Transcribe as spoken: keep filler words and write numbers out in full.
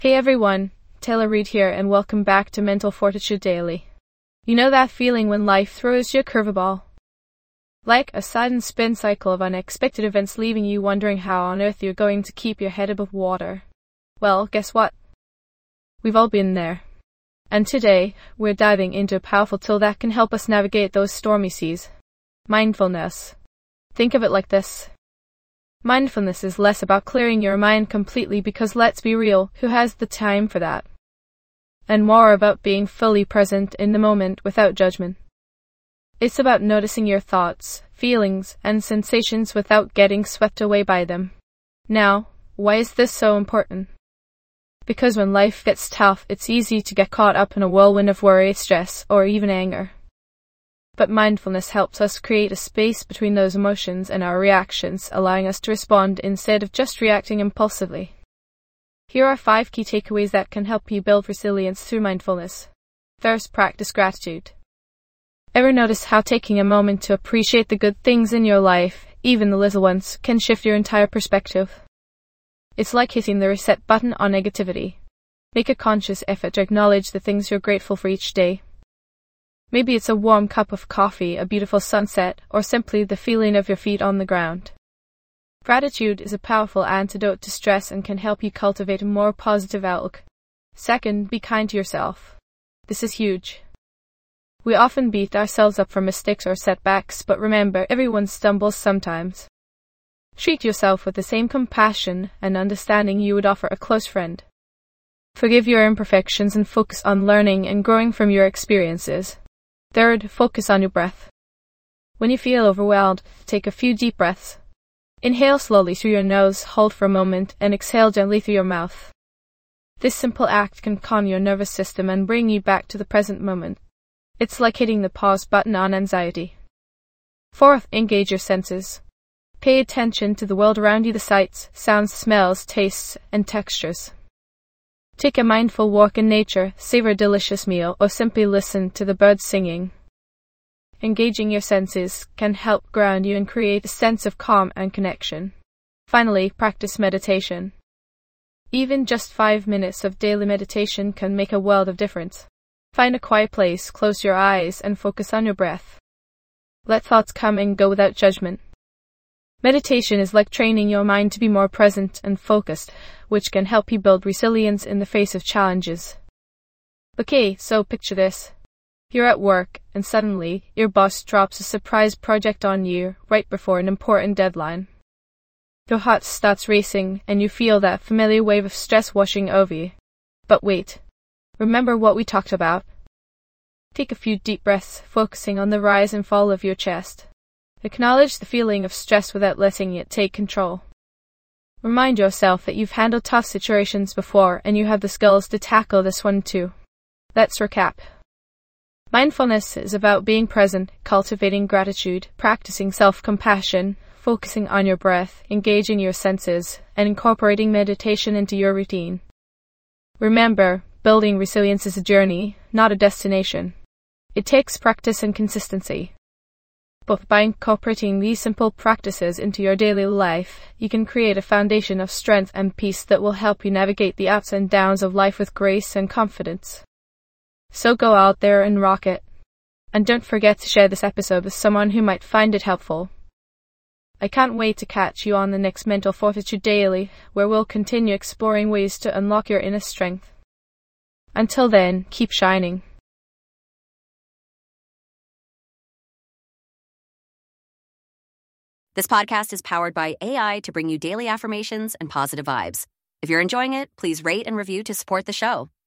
Hey everyone, Taylor Reid here and welcome back to Mental Fortitude Daily. You know that feeling when life throws you a curveball? Like a sudden spin cycle of unexpected events leaving you wondering how on earth you're going to keep your head above water. Well, guess what? We've all been there. And today, we're diving into a powerful tool that can help us navigate those stormy seas. Mindfulness. Think of it like this. Mindfulness is less about clearing your mind completely because let's be real, who has the time for that? And more about being fully present in the moment without judgment. It's about noticing your thoughts, feelings, and sensations without getting swept away by them. Now, why is this so important? Because when life gets tough, it's easy to get caught up in a whirlwind of worry, stress, or even anger. But mindfulness helps us create a space between those emotions and our reactions, allowing us to respond instead of just reacting impulsively. Here are five key takeaways that can help you build resilience through mindfulness. First, practice gratitude. Ever notice how taking a moment to appreciate the good things in your life, even the little ones, can shift your entire perspective? It's like hitting the reset button on negativity. Make a conscious effort to acknowledge the things you're grateful for each day. Maybe it's a warm cup of coffee, a beautiful sunset, or simply the feeling of your feet on the ground. Gratitude is a powerful antidote to stress and can help you cultivate a more positive outlook. Second, be kind to yourself. This is huge. We often beat ourselves up for mistakes or setbacks, but remember, everyone stumbles sometimes. Treat yourself with the same compassion and understanding you would offer a close friend. Forgive your imperfections and focus on learning and growing from your experiences. Third, focus on your breath. When you feel overwhelmed, take a few deep breaths. Inhale slowly through your nose, hold for a moment, and exhale gently through your mouth. This simple act can calm your nervous system and bring you back to the present moment. It's like hitting the pause button on anxiety. Fourth, engage your senses. Pay attention to the world around you, the sights, sounds, smells, tastes, and textures. Take a mindful walk in nature, savor a delicious meal, or simply listen to the birds singing. Engaging your senses can help ground you and create a sense of calm and connection. Finally, practice meditation. Even just five minutes of daily meditation can make a world of difference. Find a quiet place, close your eyes, and focus on your breath. Let thoughts come and go without judgment. Meditation is like training your mind to be more present and focused, which can help you build resilience in the face of challenges. Okay, so picture this. You're at work, and suddenly, your boss drops a surprise project on you right before an important deadline. Your heart starts racing, and you feel that familiar wave of stress washing over you. But wait. Remember what we talked about? Take a few deep breaths, focusing on the rise and fall of your chest. Acknowledge the feeling of stress without letting it take control. Remind yourself that you've handled tough situations before and you have the skills to tackle this one too. Let's recap. Mindfulness is about being present, cultivating gratitude, practicing self-compassion, focusing on your breath, engaging your senses, and incorporating meditation into your routine. Remember, building resilience is a journey, not a destination. It takes practice and consistency. But by incorporating these simple practices into your daily life, you can create a foundation of strength and peace that will help you navigate the ups and downs of life with grace and confidence. So go out there and rock it. And don't forget to share this episode with someone who might find it helpful. I can't wait to catch you on the next Mental Fortitude Daily, where we'll continue exploring ways to unlock your inner strength. Until then, keep shining. This podcast is powered by A I to bring you daily affirmations and positive vibes. If you're enjoying it, please rate and review to support the show.